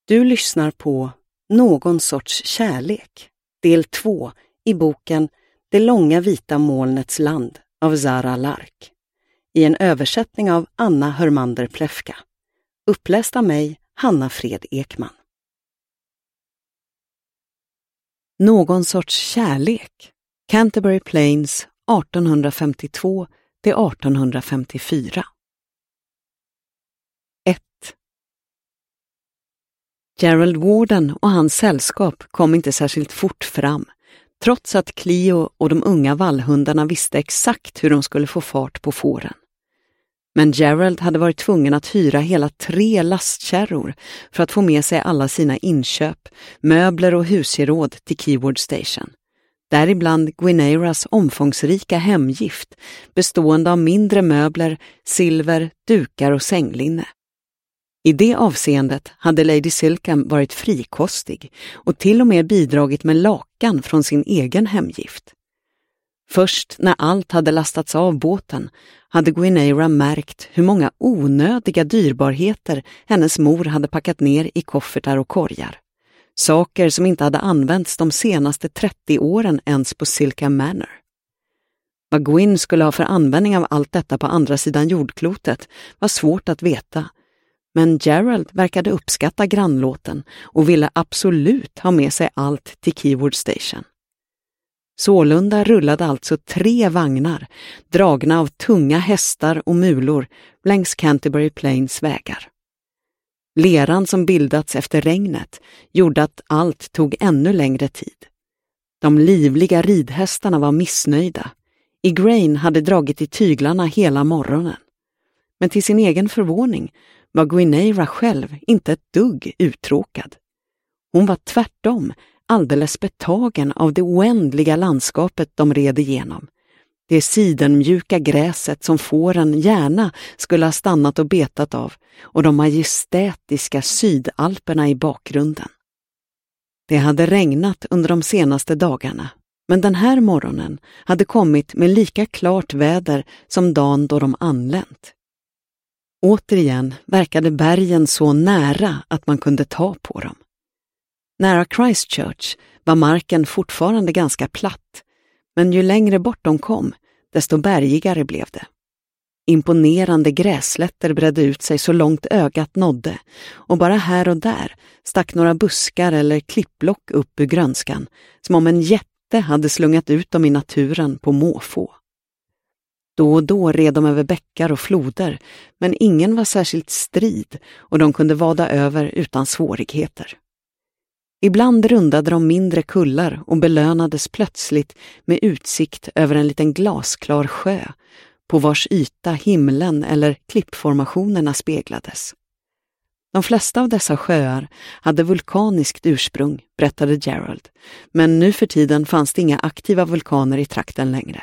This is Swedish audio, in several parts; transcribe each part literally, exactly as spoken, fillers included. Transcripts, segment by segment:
Du lyssnar på Någon sorts kärlek, del två i boken Det långa vita molnets land av Zara Lark, i en översättning av Anna Hörmander Plefka, uppläst av mig, Hanna Fred Ekman. Någon sorts kärlek, Canterbury Plains artonhundrafemtiotvå till artonhundrafemtiofyra. ett. Gerald Warden och hans sällskap kom inte särskilt fort fram, trots att Cleo och de unga vallhundarna visste exakt hur de skulle få fart på fåren. Men Gerald hade varit tvungen att hyra hela tre lastkärror för att få med sig alla sina inköp, möbler och husgeråd till Keyword Station. Däribland Guineras omfångsrika hemgift, bestående av mindre möbler, silver, dukar och sänglinne. I det avseendet hade Lady Silkham varit frikostig och till och med bidragit med lakan från sin egen hemgift. Först när allt hade lastats av båten hade Guinevra märkt hur många onödiga dyrbarheter hennes mor hade packat ner i koffertar och korgar. Saker som inte hade använts de senaste trettio åren ens på Silkham Manor. Vad Gwyn skulle ha för användning av allt detta på andra sidan jordklotet var svårt att veta. Men Gerald verkade uppskatta grannlåten och ville absolut ha med sig allt till Keyword Station. Sålunda rullade alltså tre vagnar, dragna av tunga hästar och mulor, längs Canterbury Plains vägar. Leran som bildats efter regnet gjorde att allt tog ännu längre tid. De livliga ridhästarna var missnöjda. Igraine hade dragit i tyglarna hela morgonen. Men till sin egen förvåning var Guinevra själv inte ett dugg uttråkad. Hon var tvärtom alldeles betagen av det oändliga landskapet de red igenom. Det sidenmjuka gräset som fåren gärna skulle ha stannat och betat av och de majestätiska sydalperna i bakgrunden. Det hade regnat under de senaste dagarna, men den här morgonen hade kommit med lika klart väder som dagen då de anlänt. Återigen verkade bergen så nära att man kunde ta på dem. Nära Christchurch var marken fortfarande ganska platt, men ju längre bort de kom, desto bergigare blev det. Imponerande gräslätter bredde ut sig så långt ögat nådde, och bara här och där stack några buskar eller klippblock upp ur grönskan, som om en jätte hade slungat ut dem i naturen på måfå. Då och då red de över bäckar och floder, men ingen var särskilt strid och de kunde vada över utan svårigheter. Ibland rundade de mindre kullar och belönades plötsligt med utsikt över en liten glasklar sjö, på vars yta himlen eller klippformationerna speglades. De flesta av dessa sjöar hade vulkaniskt ursprung, berättade Gerald, men nu för tiden fanns det inga aktiva vulkaner i trakten längre.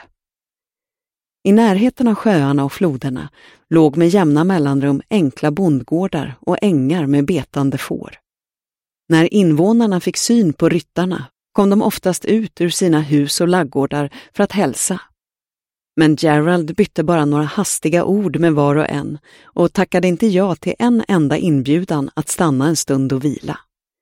I närheten av sjöarna och floderna låg med jämna mellanrum enkla bondgårdar och ängar med betande får. När invånarna fick syn på ryttarna kom de oftast ut ur sina hus och laggårdar för att hälsa. Men Gerald bytte bara några hastiga ord med var och en och tackade inte ja till en enda inbjudan att stanna en stund och vila.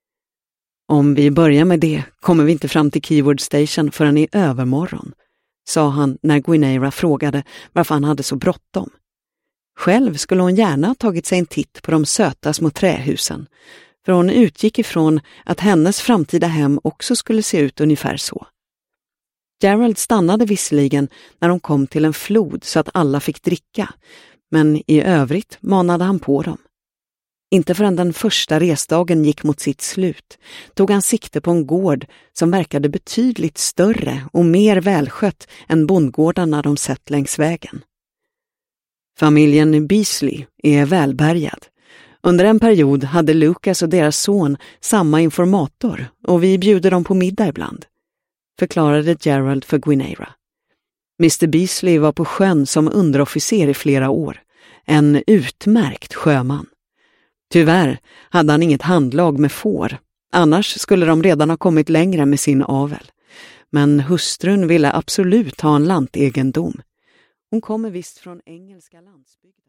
Om vi börjar med det kommer vi inte fram till Keyword Station förrän i övermorgon, sa han när Guinevra frågade varför han hade så bråttom. Själv skulle hon gärna ha tagit sig en titt på de söta små trähusen, för hon utgick ifrån att hennes framtida hem också skulle se ut ungefär så. Gerald stannade visserligen när de kom till en flod så att alla fick dricka, men i övrigt manade han på dem. Inte förrän den första resdagen gick mot sitt slut tog han sikte på en gård som verkade betydligt större och mer välskött än bondgårdarna de sett längs vägen. Familjen Beasley är välbärgad. Under en period hade Lucas och deras son samma informator och vi bjuder dem på middag ibland, förklarade Gerald för Guinevra. mister Beasley var på sjön som underofficer i flera år, en utmärkt sjöman. Tyvärr hade han inget handlag med får, annars skulle de redan ha kommit längre med sin avel. Men hustrun ville absolut ha en lantegendom. Hon kommer visst från engelska landsbygden.